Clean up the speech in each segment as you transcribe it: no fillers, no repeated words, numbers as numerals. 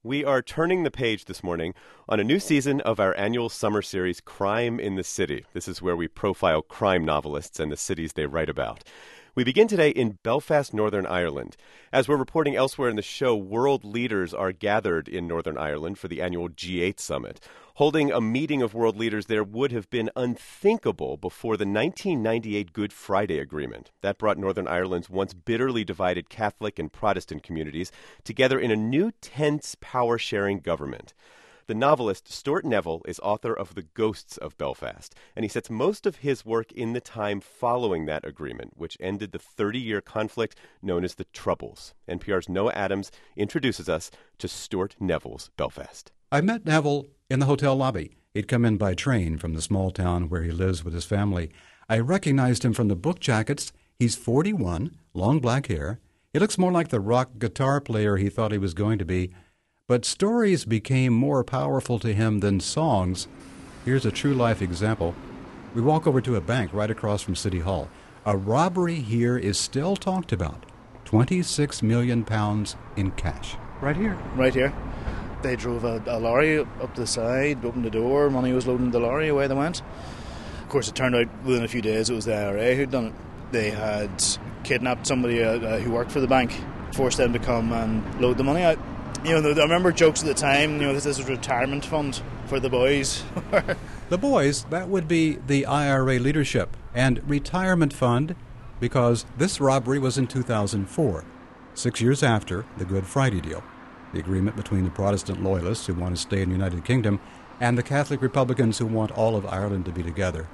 We are turning the page this morning on a new season of our annual summer series, Crime in the City. This is where we profile crime novelists and the cities they write about. We begin today in Belfast, Northern Ireland. As we're reporting elsewhere in the show, world leaders are gathered in Northern Ireland for the annual G8 summit. Holding a meeting of world leaders there would have been unthinkable before the 1998 Good Friday Agreement. That brought Northern Ireland's once bitterly divided Catholic and Protestant communities together in a new tense power-sharing government. The novelist Stuart Neville is author of The Ghosts of Belfast, and he sets most of his work in the time following that agreement, which ended the 30-year conflict known as the Troubles. NPR's Noah Adams introduces us to Stuart Neville's Belfast. I met Neville in the hotel lobby. He'd come in by train from the small town where he lives with his family. I recognized him from the book jackets. He's 41, long black hair. He looks more like the rock guitar player he thought he was going to be. But stories became more powerful to him than songs. Here's a true-life example. We walk over to a bank right across from City Hall. A robbery here is still talked about. £26 million in cash. Right here? Right here. They drove a lorry up the side, opened the door, money was loaded in the lorry, away they went. Of course, it turned out within a few days it was the IRA who'd done it. They had kidnapped somebody who worked for the bank, forced them to come and load the money out. You know, I remember jokes at the time, this is a retirement fund for the boys. The boys, that would be the IRA leadership, and retirement fund because this robbery was in 2004, 6 years after the Good Friday deal, the agreement between the Protestant loyalists who want to stay in the United Kingdom and the Catholic Republicans who want all of Ireland to be together.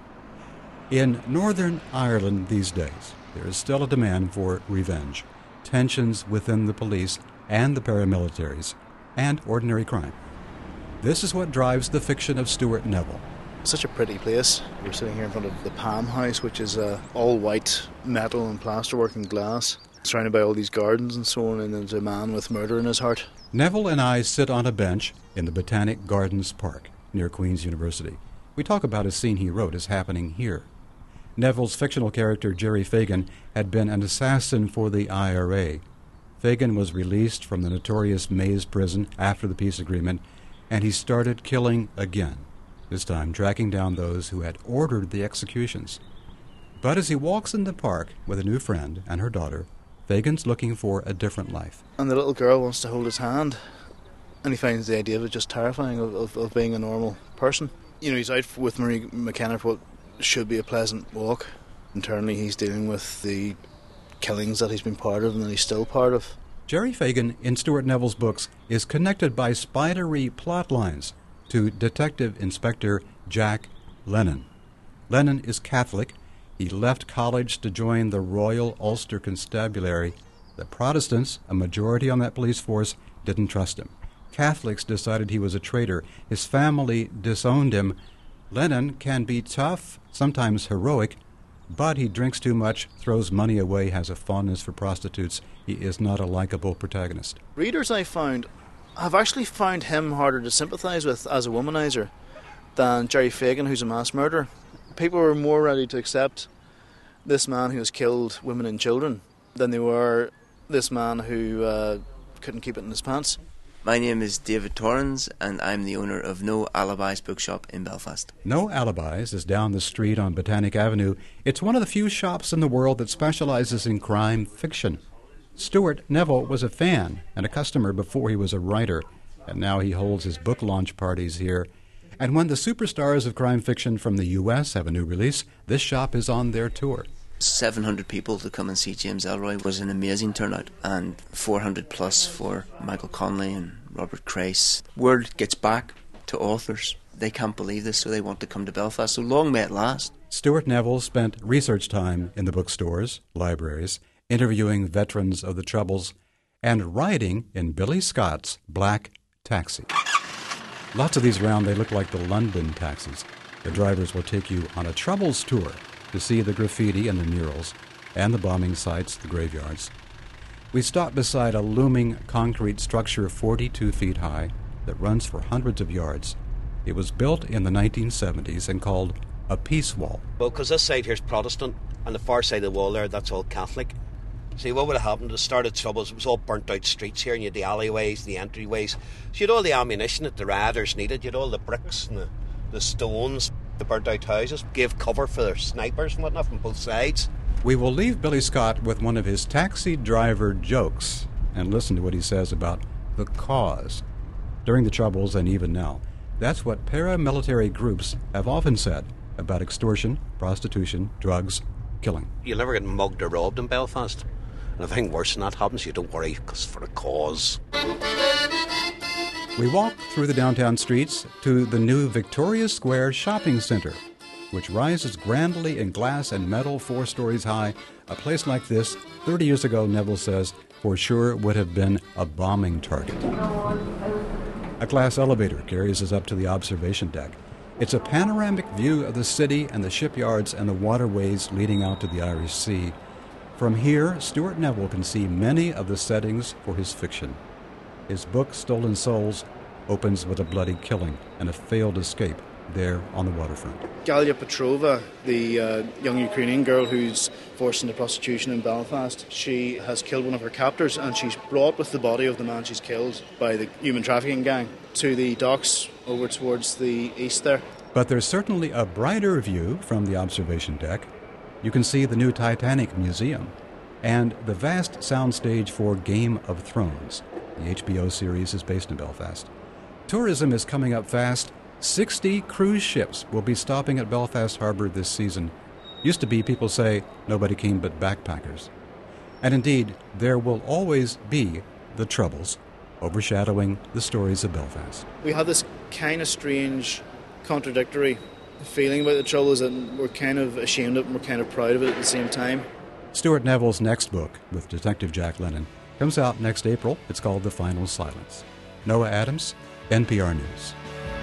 In Northern Ireland these days, there is still a demand for revenge, tensions within the police and the paramilitaries, and ordinary crime. This is what drives the fiction of Stuart Neville. Such a pretty place. We're sitting here in front of the Palm House, which is all white metal and plasterwork and glass, surrounded by all these gardens and so on, and there's a man with murder in his heart. Neville and I sit on a bench in the Botanic Gardens Park near Queen's University. We talk about a scene he wrote as happening here. Neville's fictional character, Jerry Fagan, had been an assassin for the IRA. Fagan was released from the notorious Maze prison after the peace agreement, and he started killing again, this time tracking down those who had ordered the executions. But as he walks in the park with a new friend and her daughter, Fagan's looking for a different life. And the little girl wants to hold his hand, and he finds the idea of it just terrifying, of being a normal person. He's out with Marie McKenna for what should be a pleasant walk. Internally, he's dealing with the killings that he's been part of and that he's still part of. Jerry Fagan, in Stuart Neville's books, is connected by spidery plot lines to Detective Inspector Jack Lennon. Lennon is Catholic. He left college to join the Royal Ulster Constabulary. The Protestants, a majority on that police force, didn't trust him. Catholics decided he was a traitor. His family disowned him. Lennon can be tough, sometimes heroic, but he drinks too much, throws money away, has a fondness for prostitutes. He is not a likable protagonist. Readers I found have actually found him harder to sympathise with as a womanizer than Jerry Fagan, who's a mass murderer. People were more ready to accept this man who has killed women and children than they were this man who couldn't keep it in his pants. My name is David Torrens, and I'm the owner of No Alibis bookshop in Belfast. No Alibis is down the street on Botanic Avenue. It's one of the few shops in the world that specializes in crime fiction. Stuart Neville was a fan and a customer before he was a writer, and now he holds his book launch parties here. And when the superstars of crime fiction from the U.S. have a new release, this shop is on their tour. 700 people to come and see James Ellroy was an amazing turnout, and 400 plus for Michael Connelly and Robert Crace. Word gets back to authors. They can't believe this, so they want to come to Belfast. So long may it last. Stuart Neville spent research time in the bookstores, libraries, interviewing veterans of the Troubles, and riding in Billy Scott's Black Taxi. Lots of these around, they look like the London taxis. The drivers will take you on a Troubles tour to see the graffiti and the murals, and the bombing sites, the graveyards. We stop beside a looming concrete structure 42 feet high that runs for hundreds of yards. It was built in the 1970s and called a peace wall. Well, because this side here's Protestant, and the far side of the wall there, that's all Catholic. See, what would have happened at the start of troubles, it was all burnt out streets here, and you had the alleyways, the entryways. So you had all the ammunition that the rioters needed, you had all the bricks and the stones. The burnt out houses gave cover for their snipers and whatnot from both sides. We will leave Billy Scott with one of his taxi driver jokes and listen to what he says about the cause. During the Troubles and even now, that's what paramilitary groups have often said about extortion, prostitution, drugs, killing. You'll never get mugged or robbed in Belfast. And if anything worse than that happens, you don't worry, because for a cause. We walk through the downtown streets to the new Victoria Square Shopping Center, which rises grandly in glass and metal 4 stories high. A place like this, 30 years ago, Neville says, for sure would have been a bombing target. A glass elevator carries us up to the observation deck. It's a panoramic view of the city and the shipyards and the waterways leading out to the Irish Sea. From here, Stuart Neville can see many of the settings for his fiction. His book, Stolen Souls, opens with a bloody killing and a failed escape there on the waterfront. Galia Petrova, the young Ukrainian girl who's forced into prostitution in Belfast, she has killed one of her captors, and she's brought with the body of the man she's killed by the human trafficking gang to the docks over towards the east there. But there's certainly a brighter view from the observation deck. You can see the new Titanic Museum and the vast soundstage for Game of Thrones. The HBO series is based in Belfast. Tourism is coming up fast. 60 cruise ships will be stopping at Belfast Harbour this season. Used to be, people say, nobody came but backpackers. And indeed, there will always be the Troubles, overshadowing the stories of Belfast. We have this kind of strange, contradictory feeling about the Troubles, and we're kind of ashamed of it and we're kind of proud of it at the same time. Stuart Neville's next book, with Detective Jack Lennon, comes out next April. It's called The Final Silence. Noah Adams, NPR News.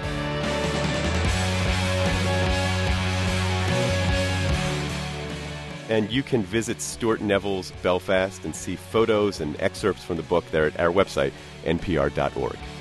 And you can visit Stuart Neville's Belfast and see photos and excerpts from the book there at our website, npr.org.